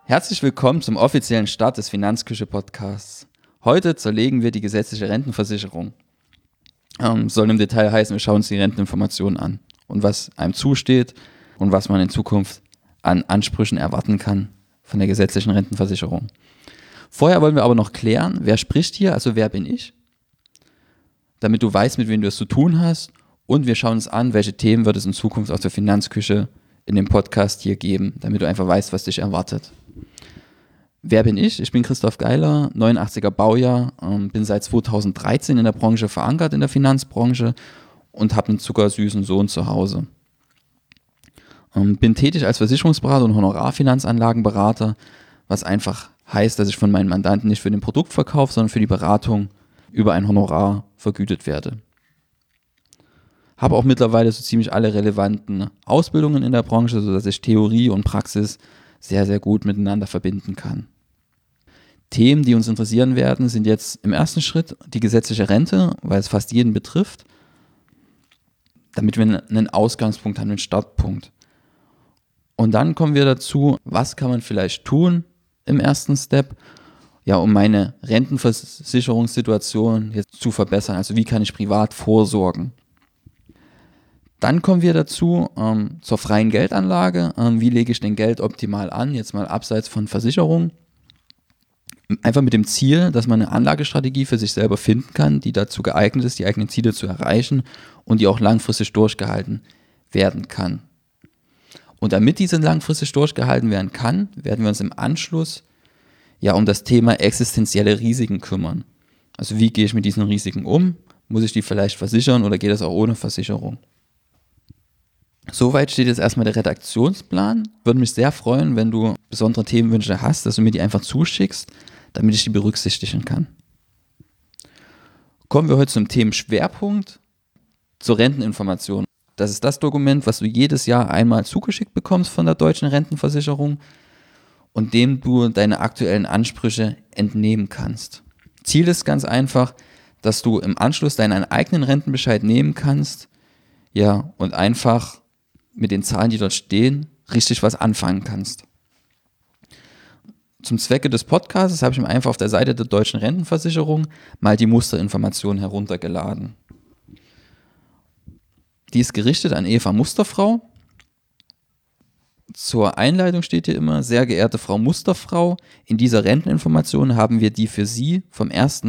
Herzlich willkommen zum offiziellen Start des Finanzküche-Podcasts. Heute zerlegen wir die gesetzliche Rentenversicherung. Soll im Detail heißen, wir schauen uns die Renteninformationen an und was einem zusteht und was man in Zukunft an Ansprüchen erwarten kann von der gesetzlichen Rentenversicherung. Vorher wollen wir aber noch klären, wer spricht hier, also wer bin ich, damit du weißt, mit wem du es zu tun hast, und wir schauen uns an, welche Themen wird es in Zukunft aus der Finanzküche in dem Podcast hier geben, damit du einfach weißt, was dich erwartet. Wer bin ich? Ich bin Christoph Geiler, 89er Baujahr, bin seit 2013 in der Branche verankert, in der Finanzbranche, und habe einen zuckersüßen Sohn zu Hause. Bin tätig als Versicherungsberater und Honorarfinanzanlagenberater, was einfach heißt, dass ich von meinen Mandanten nicht für den Produktverkauf, sondern für die Beratung über ein Honorar vergütet werde. Habe auch mittlerweile so ziemlich alle relevanten Ausbildungen in der Branche, sodass ich Theorie und Praxis sehr, sehr gut miteinander verbinden kann. Themen, die uns interessieren werden, sind jetzt im ersten Schritt die gesetzliche Rente, weil es fast jeden betrifft, damit wir einen Ausgangspunkt haben, einen Startpunkt. Und dann kommen wir dazu, was kann man vielleicht tun im ersten Step, ja, um meine Rentenversicherungssituation jetzt zu verbessern. Also wie kann ich privat vorsorgen? Dann kommen wir dazu zur freien Geldanlage. Wie lege ich denn Geld optimal an, jetzt mal abseits von Versicherungen? Einfach mit dem Ziel, dass man eine Anlagestrategie für sich selber finden kann, die dazu geeignet ist, die eigenen Ziele zu erreichen und die auch langfristig durchgehalten werden kann. Und damit diese langfristig durchgehalten werden kann, werden wir uns im Anschluss ja um das Thema existenzielle Risiken kümmern. Also wie gehe ich mit diesen Risiken um? Muss ich die vielleicht versichern oder geht das auch ohne Versicherung? Soweit steht jetzt erstmal der Redaktionsplan. Würde mich sehr freuen, wenn du besondere Themenwünsche hast, dass du mir die einfach zuschickst, damit ich die berücksichtigen kann. Kommen wir heute zum Themenschwerpunkt, zur Renteninformation. Das ist das Dokument, was du jedes Jahr einmal zugeschickt bekommst von der Deutschen Rentenversicherung und dem du deine aktuellen Ansprüche entnehmen kannst. Ziel ist ganz einfach, dass du im Anschluss deinen eigenen Rentenbescheid nehmen kannst, ja, und einfach mit den Zahlen, die dort stehen, richtig was anfangen kannst. Zum Zwecke des Podcasts habe ich mir einfach auf der Seite der Deutschen Rentenversicherung mal die Musterinformation heruntergeladen. Die ist gerichtet an Eva Musterfrau. Zur Einleitung steht hier immer: Sehr geehrte Frau Musterfrau, in dieser Renteninformation haben wir die für Sie vom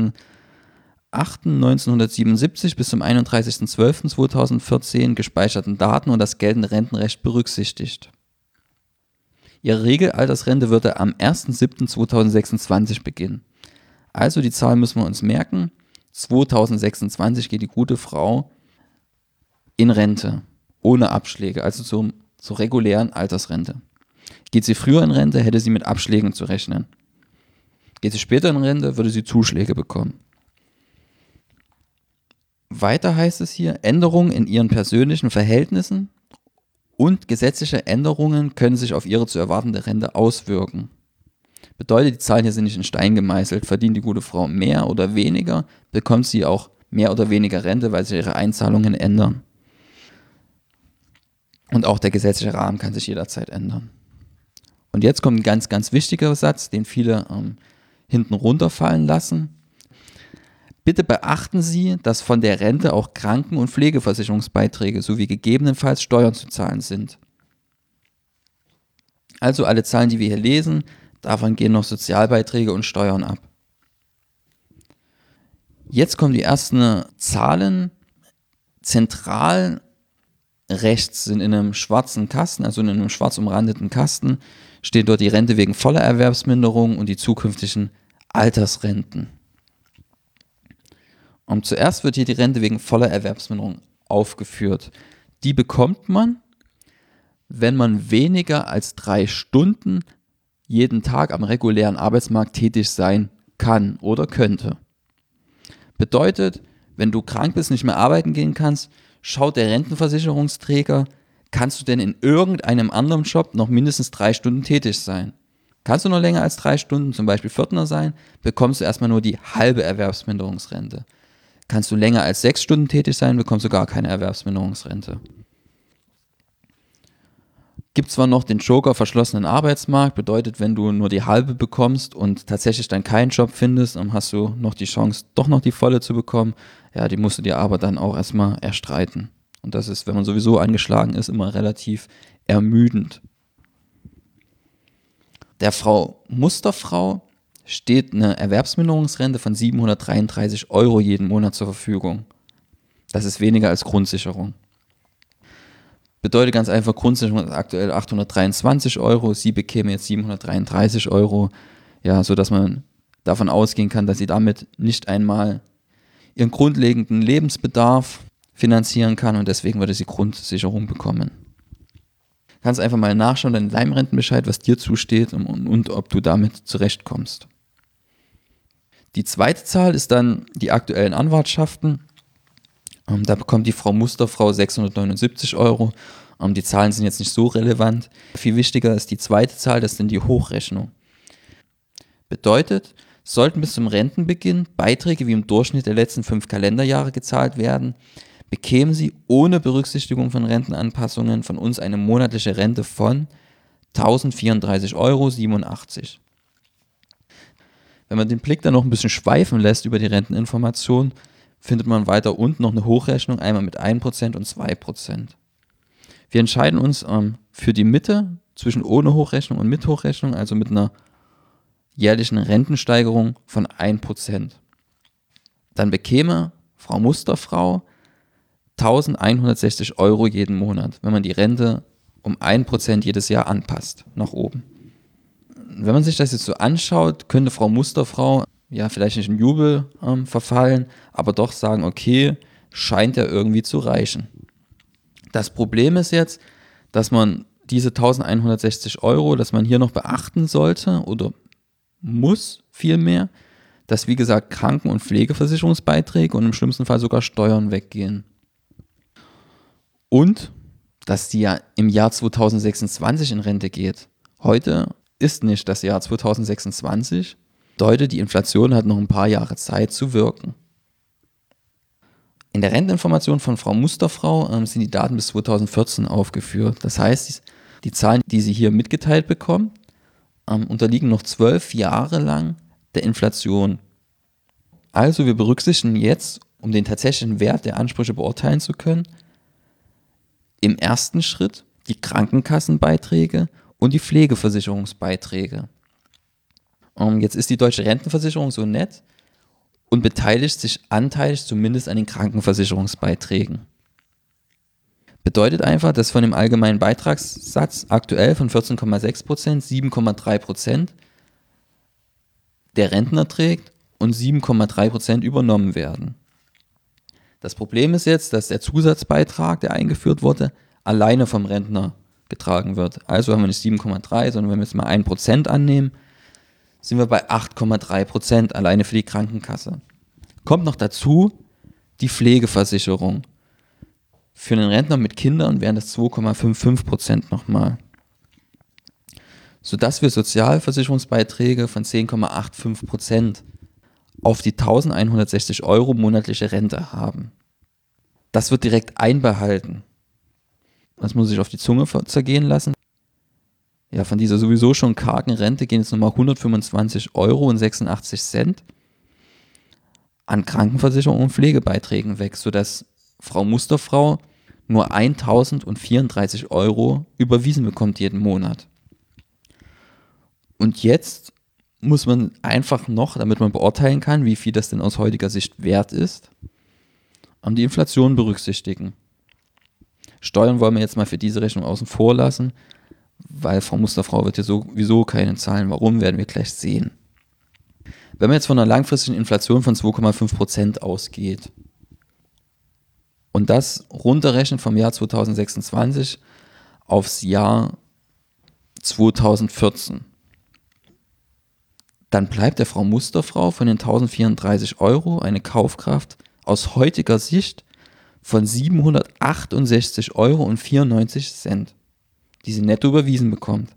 1.8.1977 bis zum 31.12.2014 gespeicherten Daten und das geltende Rentenrecht berücksichtigt. Ihre Regelaltersrente würde am 1.7.2026 beginnen. Also die Zahl müssen wir uns merken. 2026 geht die gute Frau in Rente, ohne Abschläge, also zur regulären Altersrente. Geht sie früher in Rente, hätte sie mit Abschlägen zu rechnen. Geht sie später in Rente, würde sie Zuschläge bekommen. Weiter heißt es hier: Änderungen in ihren persönlichen Verhältnissen und gesetzliche Änderungen können sich auf ihre zu erwartende Rente auswirken. Bedeutet, die Zahlen hier sind nicht in Stein gemeißelt. Verdient die gute Frau mehr oder weniger, bekommt sie auch mehr oder weniger Rente, weil sich ihre Einzahlungen ändern. Und auch der gesetzliche Rahmen kann sich jederzeit ändern. Und jetzt kommt ein ganz, ganz wichtiger Satz, den viele hinten runterfallen lassen. Bitte beachten Sie, dass von der Rente auch Kranken- und Pflegeversicherungsbeiträge sowie gegebenenfalls Steuern zu zahlen sind. Also alle Zahlen, die wir hier lesen, davon gehen noch Sozialbeiträge und Steuern ab. Jetzt kommen die ersten Zahlen. Zentral rechts sind in einem schwarzen Kasten, also in einem schwarz umrandeten Kasten, steht dort die Rente wegen voller Erwerbsminderung und die zukünftigen Altersrenten. Und zuerst wird hier die Rente wegen voller Erwerbsminderung aufgeführt. Die bekommt man, wenn man weniger als 3 Stunden jeden Tag am regulären Arbeitsmarkt tätig sein kann oder könnte. Bedeutet, wenn du krank bist, nicht mehr arbeiten gehen kannst, schaut der Rentenversicherungsträger, kannst du denn in irgendeinem anderen Job noch mindestens 3 Stunden tätig sein? Kannst du noch länger als 3 Stunden, zum Beispiel Pförtner sein, bekommst du erstmal nur die halbe Erwerbsminderungsrente. Kannst du länger als 6 Stunden tätig sein, bekommst du gar keine Erwerbsminderungsrente. Gibt zwar noch den Joker verschlossenen Arbeitsmarkt, bedeutet, wenn du nur die halbe bekommst und tatsächlich dann keinen Job findest, dann hast du noch die Chance, doch noch die volle zu bekommen. Ja, die musst du dir aber dann auch erstmal erstreiten. Und das ist, wenn man sowieso angeschlagen ist, immer relativ ermüdend. Der Frau Musterfrau steht eine Erwerbsminderungsrente von 733 Euro jeden Monat zur Verfügung. Das ist weniger als Grundsicherung. Bedeutet ganz einfach, Grundsicherung ist aktuell 823 Euro, sie bekäme jetzt 733 Euro, ja, sodass man davon ausgehen kann, dass sie damit nicht einmal ihren grundlegenden Lebensbedarf finanzieren kann und deswegen würde sie Grundsicherung bekommen. Kannst einfach mal nachschauen, deinen Leimrentenbescheid, was dir zusteht und ob du damit zurechtkommst. Die zweite Zahl ist dann die aktuellen Anwartschaften. Da bekommt die Frau Musterfrau 679 Euro. Die Zahlen sind jetzt nicht so relevant. Viel wichtiger ist die zweite Zahl, das sind die Hochrechnung. Bedeutet, sollten bis zum Rentenbeginn Beiträge wie im Durchschnitt der letzten 5 Kalenderjahre gezahlt werden, bekämen sie ohne Berücksichtigung von Rentenanpassungen von uns eine monatliche Rente von 1034,87 Euro. Wenn man den Blick dann noch ein bisschen schweifen lässt über die Renteninformation, findet man weiter unten noch eine Hochrechnung, einmal mit 1% und 2%. Wir entscheiden uns für die Mitte zwischen ohne Hochrechnung und mit Hochrechnung, also mit einer jährlichen Rentensteigerung von 1%. Dann bekäme Frau Musterfrau 1160 Euro jeden Monat, wenn man die Rente um 1% jedes Jahr anpasst, nach oben. Wenn man sich das jetzt so anschaut, könnte Frau Musterfrau ja vielleicht nicht in Jubel verfallen, aber doch sagen, okay, scheint ja irgendwie zu reichen. Das Problem ist jetzt, dass man diese 1160 Euro, dass man hier noch beachten sollte oder muss vielmehr, dass wie gesagt Kranken- und Pflegeversicherungsbeiträge und im schlimmsten Fall sogar Steuern weggehen. Und dass die ja im Jahr 2026 in Rente geht. Heute ist nicht das Jahr 2026, bedeutet, die Inflation hat noch ein paar Jahre Zeit zu wirken. In der Renteninformation von Frau Musterfrau sind die Daten bis 2014 aufgeführt. Das heißt, die Zahlen, die sie hier mitgeteilt bekommen, unterliegen noch 12 Jahre lang der Inflation. Also wir berücksichtigen jetzt, um den tatsächlichen Wert der Ansprüche beurteilen zu können, im ersten Schritt die Krankenkassenbeiträge und die Pflegeversicherungsbeiträge. Jetzt ist die Deutsche Rentenversicherung so nett und beteiligt sich anteilig zumindest an den Krankenversicherungsbeiträgen. Bedeutet einfach, dass von dem allgemeinen Beitragssatz aktuell von 14,6% 7,3% der Rentner trägt und 7,3% übernommen werden. Das Problem ist jetzt, dass der Zusatzbeitrag, der eingeführt wurde, alleine vom Rentner getragen wird. Also haben wir nicht 7,3, sondern wenn wir jetzt mal 1% annehmen, sind wir bei 8,3% alleine für die Krankenkasse. Kommt noch dazu die Pflegeversicherung. Für einen Rentner mit Kindern wären das 2,55% nochmal. Sodass wir Sozialversicherungsbeiträge von 10,85% auf die 1160 Euro monatliche Rente haben. Das wird direkt einbehalten. Das muss ich auf die Zunge zergehen lassen. Ja, von dieser sowieso schon kargen Rente gehen jetzt nochmal 125,86 Euro an Krankenversicherung und Pflegebeiträgen weg, sodass Frau Musterfrau nur 1.034 Euro überwiesen bekommt jeden Monat. Und jetzt muss man einfach noch, damit man beurteilen kann, wie viel das denn aus heutiger Sicht wert ist, die Inflation berücksichtigen. Steuern wollen wir jetzt mal für diese Rechnung außen vor lassen, weil Frau Musterfrau wird ja sowieso keine Zahlen. Warum, werden wir gleich sehen. Wenn man jetzt von einer langfristigen Inflation von 2,5% ausgeht und das runterrechnet vom Jahr 2026 aufs Jahr 2014, dann bleibt der Frau Musterfrau von den 1034 Euro eine Kaufkraft aus heutiger Sicht von 768,94 Euro, die sie netto überwiesen bekommt.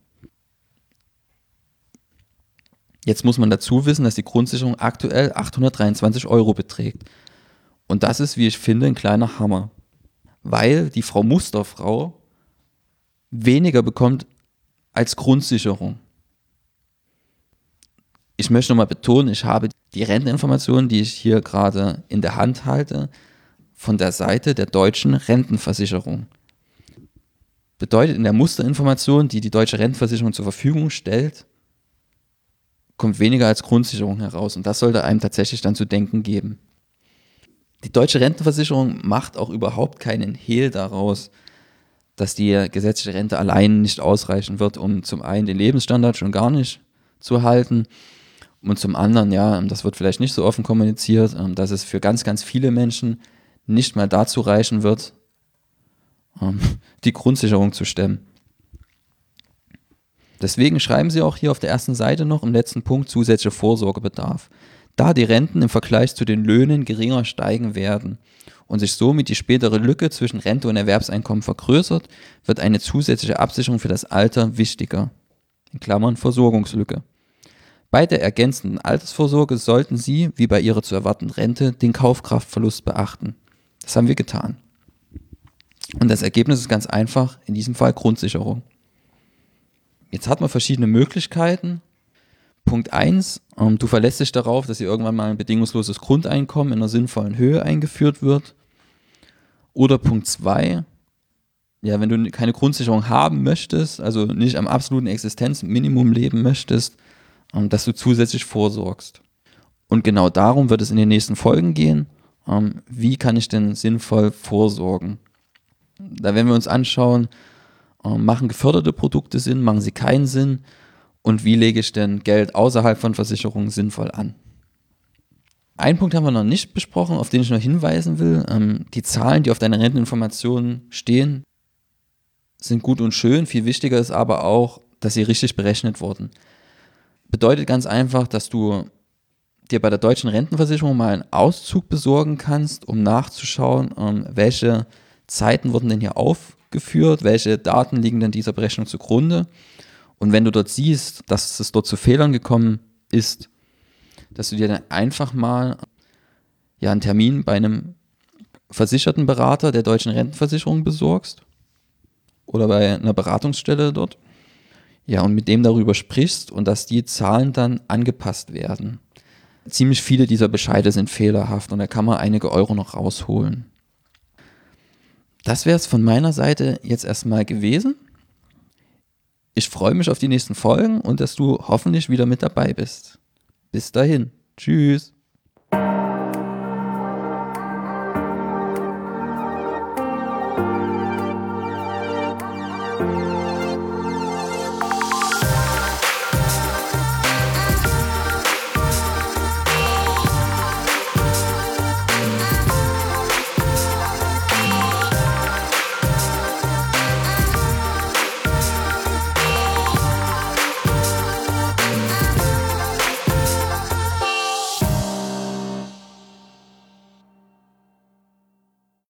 Jetzt muss man dazu wissen, dass die Grundsicherung aktuell 823 Euro beträgt. Und das ist, wie ich finde, ein kleiner Hammer. Weil die Frau Musterfrau weniger bekommt als Grundsicherung. Ich möchte nochmal betonen, ich habe die Renteninformationen, die ich hier gerade in der Hand halte, von der Seite der deutschen Rentenversicherung. Bedeutet, in der Musterinformation, die die deutsche Rentenversicherung zur Verfügung stellt, kommt weniger als Grundsicherung heraus. Und das sollte einem tatsächlich dann zu denken geben. Die deutsche Rentenversicherung macht auch überhaupt keinen Hehl daraus, dass die gesetzliche Rente allein nicht ausreichen wird, um zum einen den Lebensstandard schon gar nicht zu halten und zum anderen, ja, das wird vielleicht nicht so offen kommuniziert, dass es für ganz, ganz viele Menschen nicht mal dazu reichen wird, die Grundsicherung zu stemmen. Deswegen schreiben sie auch hier auf der ersten Seite noch im letzten Punkt zusätzliche Vorsorgebedarf. Da die Renten im Vergleich zu den Löhnen geringer steigen werden und sich somit die spätere Lücke zwischen Rente und Erwerbseinkommen vergrößert, wird eine zusätzliche Absicherung für das Alter wichtiger. In Klammern Versorgungslücke. Bei der ergänzenden Altersvorsorge sollten Sie, wie bei Ihrer zu erwartenden Rente, den Kaufkraftverlust beachten. Das haben wir getan. Und das Ergebnis ist ganz einfach, in diesem Fall Grundsicherung. Jetzt hat man verschiedene Möglichkeiten. Punkt 1, du verlässt dich darauf, dass hier irgendwann mal ein bedingungsloses Grundeinkommen in einer sinnvollen Höhe eingeführt wird. Oder Punkt 2, ja, wenn du keine Grundsicherung haben möchtest, also nicht am absoluten Existenzminimum leben möchtest, dass du zusätzlich vorsorgst. Und genau darum wird es in den nächsten Folgen gehen. Wie kann ich denn sinnvoll vorsorgen? Da werden wir uns anschauen, machen geförderte Produkte Sinn, machen sie keinen Sinn und wie lege ich denn Geld außerhalb von Versicherungen sinnvoll an? Einen Punkt haben wir noch nicht besprochen, auf den ich noch hinweisen will. Die Zahlen, die auf deiner Renteninformation stehen, sind gut und schön. Viel wichtiger ist aber auch, dass sie richtig berechnet wurden. Bedeutet ganz einfach, dass du dir bei der deutschen Rentenversicherung mal einen Auszug besorgen kannst, um nachzuschauen, welche Zeiten wurden denn hier aufgeführt, welche Daten liegen denn dieser Berechnung zugrunde. Und wenn du dort siehst, dass es dort zu Fehlern gekommen ist, dass du dir dann einfach mal einen Termin bei einem versicherten Berater der deutschen Rentenversicherung besorgst oder bei einer Beratungsstelle dort. Ja, und mit dem darüber sprichst und dass die Zahlen dann angepasst werden. Ziemlich viele dieser Bescheide sind fehlerhaft und da kann man einige Euro noch rausholen. Das wäre es von meiner Seite jetzt erstmal gewesen. Ich freue mich auf die nächsten Folgen und dass du hoffentlich wieder mit dabei bist. Bis dahin. Tschüss.